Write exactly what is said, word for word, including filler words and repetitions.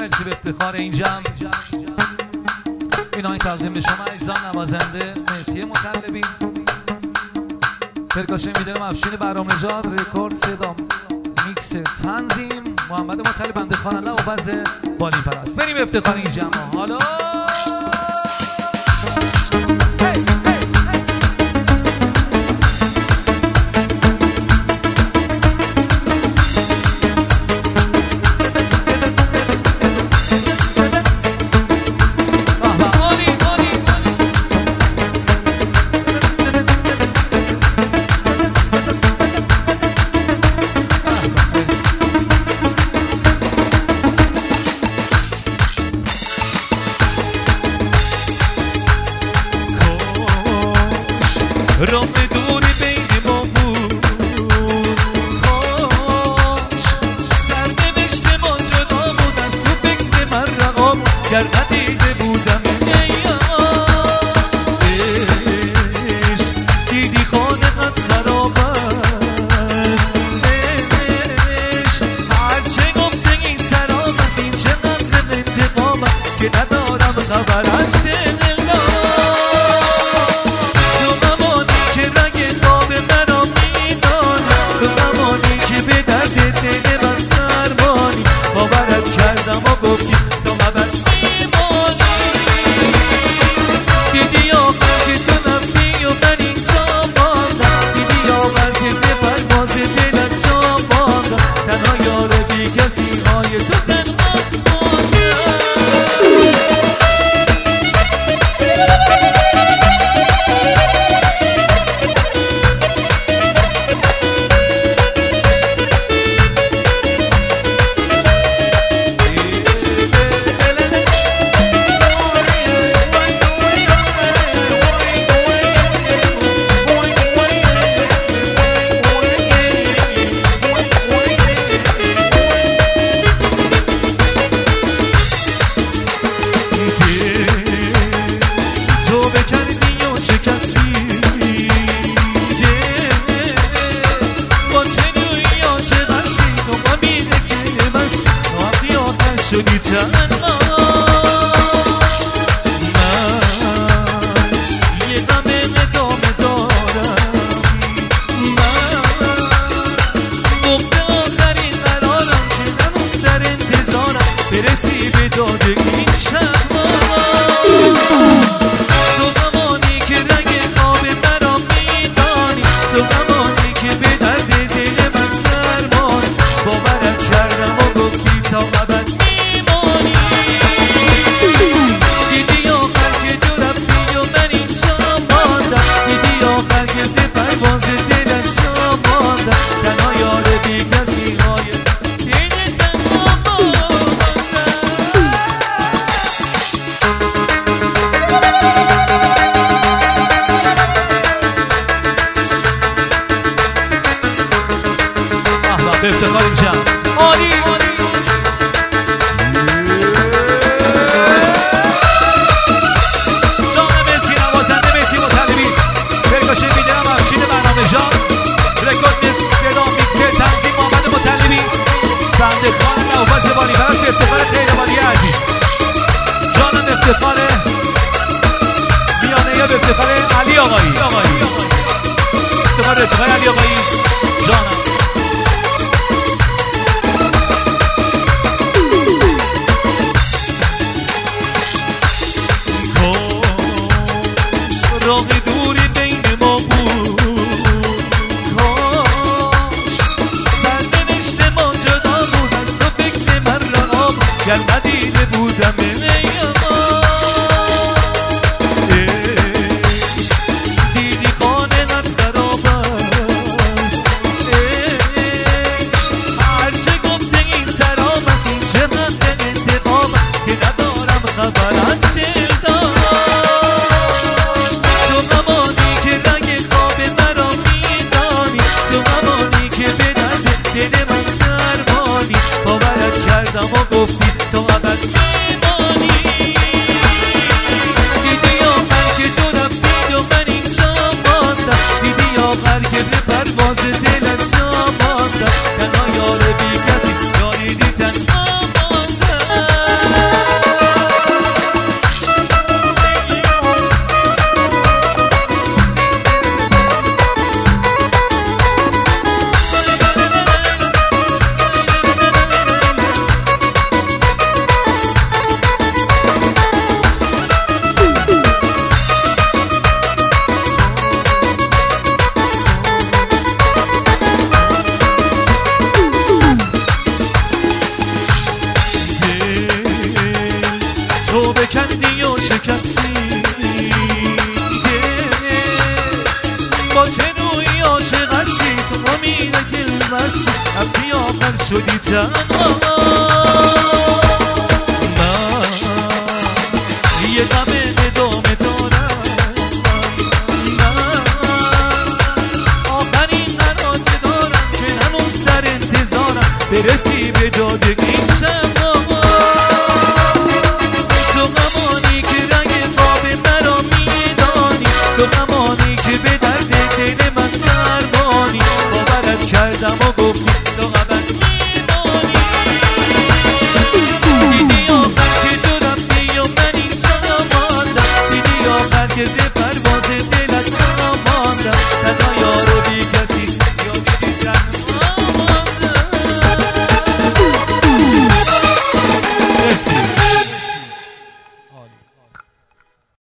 مرسی به افتخار این جمع. این آهنگ تقدیم به شما عزیزان نوازنده مهدی مطلبی، پرکاشن میدرم افشین برامنژاد، رکورد صدا میکس تنظیم محمد مطلب، بنده خواننده و بز بالین پرست. بریم به افتخار این جمع. حالا راه دور بین ما بود، کاش سرنوشت ماجرا بود از تو فکر من رها بود، گر ندیده بودم عشق دیدی خانقت خراب است، عشق هرچه گفته این سرام از این چه غم انتقام است که ندارم خبر از دل. شدی تنها من یه غم ادامه دارم، من گفته آخرین قرارم که هنوز در انتظارم برسی به داد این شهر. تو غمانی که رنگ خواب مرا میدانی، تو غمانی که به درد دل من درمانی، باورت کردم و گفتی تا ابد به افتخار این جمع. آری جان مرسی نوازنده مهدی مطلبی، پرکاشن میدرم افشین برامنژاد، رکورد صدا میکس تنظیم محمد مطلبی، بنده خواننده و بز بالین پرست. به افتخار خیربانی عزیز جانم، به افتخار میانه، به افتخار علی آقایی، افتخار رفقای علی آقایی جانم. راه دوری بین ما بود، کاش سرنوشت ماجرا بود از تو فکر من رها بود، گر ندیده بودم دیدی خانقت خراب است، هرچه گفته این سرام از این چه غم انتقام که ندارم خبر از دل دارم. باورت کردم و گفتی تا ابد میمانی، دیدی آخر که تو رفتی و من اینجا ماندم، دیدی آخر که به پرواز دلت جا ماندم، تنها یار بی کسی یاری دی تنها ماندم. شدی تنها من یه غم ادامه دارم من آخرین قرار دارم که هنوز در انتظارم برسی به دادگی شما تو غمانی که رنگ خواب مرا میدانی تو غمانی که به